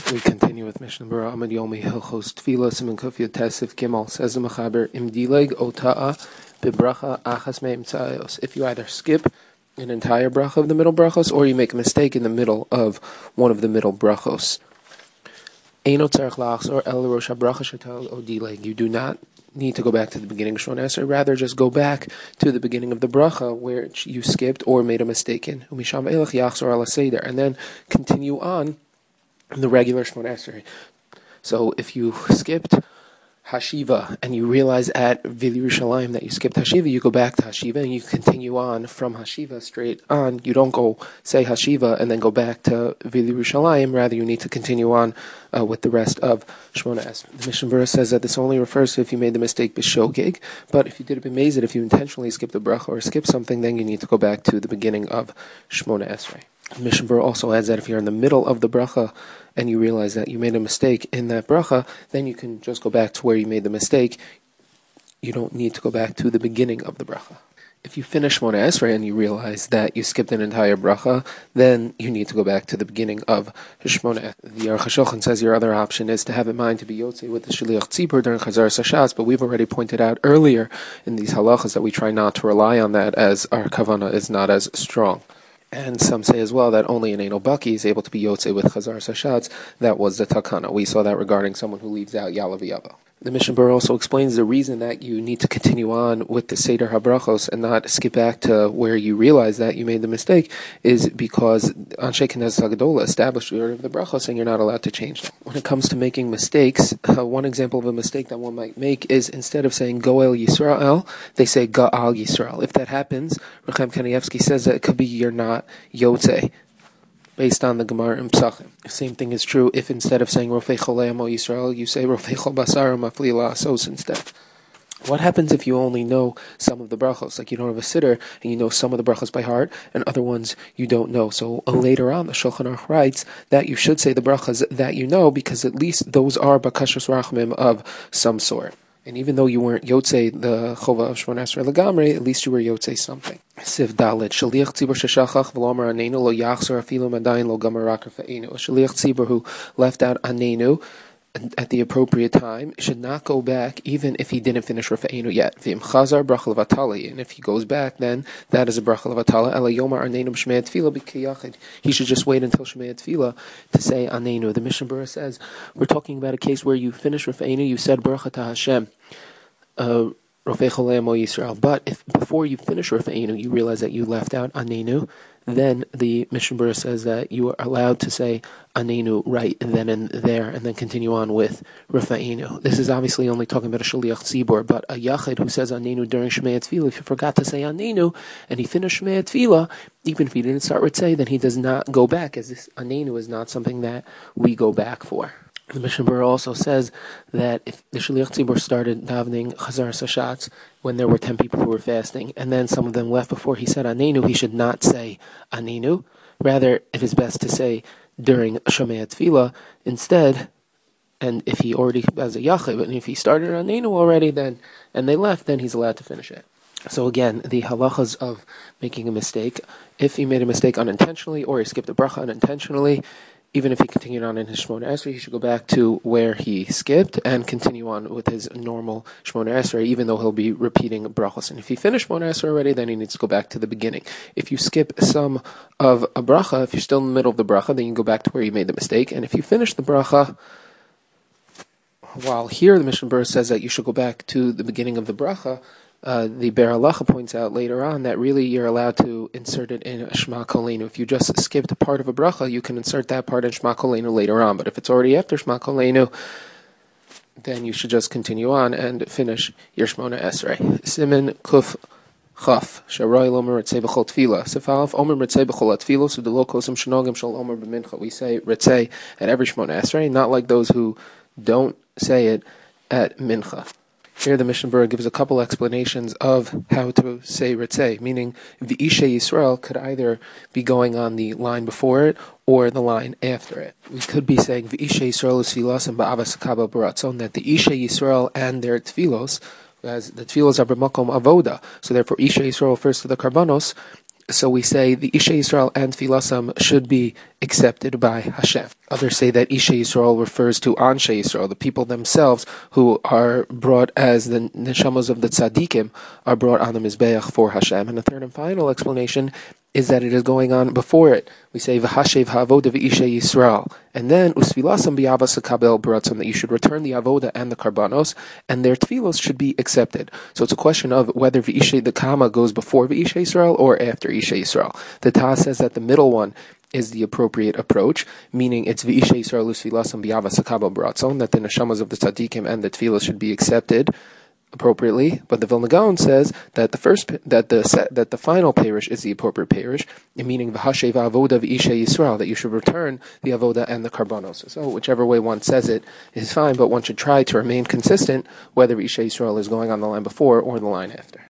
We continue with Mishnah Berurah Amud Yomi Hilchos Tefillah Siman Kuf Yud Tesif Gimel. Says the Mechaber Im Dileg Ota'a Bibracha Achas Me'im Tzayos. If you either skip an entire bracha of the middle brachos, or you make a mistake in the middle of one of the middle brachos, Eino Tzarech La'achzor El Rosh HaBracha Shetal O Dileg. You do not need to go back to the beginning of Shemona Esrei, rather just go back to the beginning of the bracha where you skipped or made a mistake in. Umisham Elech Yachzor Ala Seder, and then continue on the regular Shemona Esrei. So if you skipped Hashiva and you realize at Vili Yerushalayim that you skipped Hashiva, you go back to Hashiva and you continue on from Hashiva straight on. You don't go say Hashiva and then go back to Vili Yerushalayim. Rather, you need to continue on with the rest of Shemona Esrei. The Mishnah Berurah says that this only refers to if you made the mistake b'shogeg, but if you did it b'mezid, if you intentionally skipped a bracha or skipped something, then you need to go back to the beginning of Shemona Esrei. Mishnah Berurah also adds that if you're in the middle of the bracha and you realize that you made a mistake in that bracha, then you can just go back to where you made the mistake. You don't need to go back to the beginning of the bracha. If you finish Shemona Esrei and you realize that you skipped an entire bracha, then you need to go back to the beginning of Shemona Esrei. The Aruch HaShulchan says your other option is to have in mind to be Yotzei with the Shliach Tzibur during Chazaras Hashatz, but we've already pointed out earlier in these halachas that we try not to rely on that, as our kavanah is not as strong. And some say as well that only an Eino Baki is able to be Yotzei with Chazaras Hashatz. That was the Takana. We saw that regarding someone who leaves out Yalav Yava. The Mishnah Berurah also explains the reason that you need to continue on with the Seder HaBrachos and not skip back to where you realize that you made the mistake is because Anshe Knesset HaGedolah established the order of the Brachos and you're not allowed to change them. When it comes to making mistakes, one example of a mistake that one might make is instead of saying Goel Yisrael, they say Ga'al Yisrael. If that happens, Rechem Kanievsky says that it could be you're not Yotzei, based on the Gemara in Psachim. The same thing is true if instead of saying Rofei Cholei Amo Yisrael, you say Rofei Chol Basar Mafli La'asos instead. What happens if you only know some of the brachos? Like you don't have a siddur and you know some of the brachos by heart and other ones you don't know. So later on, the Shulchan Aruch writes that you should say the brachos that you know because at least those are bakashos rachmim of some sort. And even though you weren't Yotzei the Chova of Shemona Esrei Legamrei, at least you were Yotzei something. Siv Dalet, Shaliach Tzibur Sheshachach V'lomer Anenu Lo Yachzor Afilu Madayin Lo Gamer Rakar Fa'enu. A Shaliach Tzibur who left out Anenu at the appropriate time should not go back even if he didn't finish Rafa'enu yet. V'im Chazar Bracha Levatali, and if he goes back, then that is a Bracha Levatala. Ela Yomar Anenu B'Shmei Tefillah B'Kiyachid. He should just wait until Shmei Tefillah to say Anenu. The Mishnah Berurah says we're talking about a case where you finish Rafa'enu, you said Bracha to Hashem, Rofei Cholei Amo Yisrael. But if before you finish Rafa'enu you realize that you left out Anenu, then the Mishnah Berurah says that you are allowed to say Anenu right then and there, and then continue on with Rafa'enu. This is obviously only talking about a Shaliach Tzibur, but a Yachid who says Anenu during Shmei Tefillah, if you forgot to say Anenu, and he finished Shmei Tefillah, even if he didn't start Ritzei, then he does not go back, as this Anenu is not something that we go back for. The Mishnah Berurah also says that if the Shliach Tzibur started davening Chazaras Hashatz when there were 10 people who were fasting, and then some of them left before he said Anenu, he should not say Anenu. Rather, it is best to say during Shomei Tefillah instead. And if he already has a Yachid, and if he started Anenu already, then and they left, then he's allowed to finish it. So again, the halachas of making a mistake, if he made a mistake unintentionally or he skipped a bracha unintentionally, even if he continued on in his Shemona Esrei, he should go back to where he skipped and continue on with his normal Shemona Esrei, even though he'll be repeating brachos. And if he finished Shemona Esrei already, then he needs to go back to the beginning. If you skip some of a bracha, if you're still in the middle of the bracha, then you can go back to where you made the mistake. And if you finish the bracha, while here the Mishnah Berurah says that you should go back to the beginning of the bracha, the Ber Halacha points out later on that really you're allowed to insert it in Shema Kolenu. If you just skipped a part of a bracha, you can insert that part in Shema Kolenu later on. But if it's already after Shema Kolenu, then you should just continue on and finish your Shemona Esrei. Siman Kuf Chaf Sharoi Lomer Ritzei B'Chol Tefillah Sefalaf Omer Ritzei B'Chol Tefillah Sudelo Kosim Shenogim Shal Omer B'Mincha. We say Ritzei at every Shemona Esrei, not like those who don't say it at Mincha. Here the Mishnah Berurah gives a couple explanations of how to say Ritzei, meaning V'Ishe Yisrael could either be going on the line before it or the line after it. We could be saying V'Ishe Yisrael Tfilos and Ba'avas Hakabel Baratzon, that the Ishe Yisrael and their Tfilos, as the Tfilos are B'makom Avoda, so therefore Ishe Yisrael refers to the Karbanos. So we say the Ishe Yisrael and Tfilasam should be accepted by Hashem. Others say that Isha Yisrael refers to Anshe Yisrael, the people themselves who are brought as the neshamos of the tzaddikim are brought on the Mizbeach for Hashem. And the third and final explanation is that it is going on before it. We say v'hashev ha'avoda v'isha Yisrael, and then usfilasam b'yavas kabel baratzon, that you should return the avoda and the karbanos, and their tefillos should be accepted. So it's a question of whether v'isha the kama goes before v'isha Yisrael or after isha Yisrael. The Taz says that the middle one is the appropriate approach, meaning it's v'isha Yisrael usfilasam b'yavas kabel baratzon, that the neshamas of the tzaddikim and the tefillos should be accepted appropriately, but the Vilna Gaon says that the final parish is the appropriate parish, meaning v'hashev avoda v'isha Yisrael, that you should return the avoda and the karbanos. So whichever way one says it is fine, but one should try to remain consistent whether isha Yisrael is going on the line before or the line after.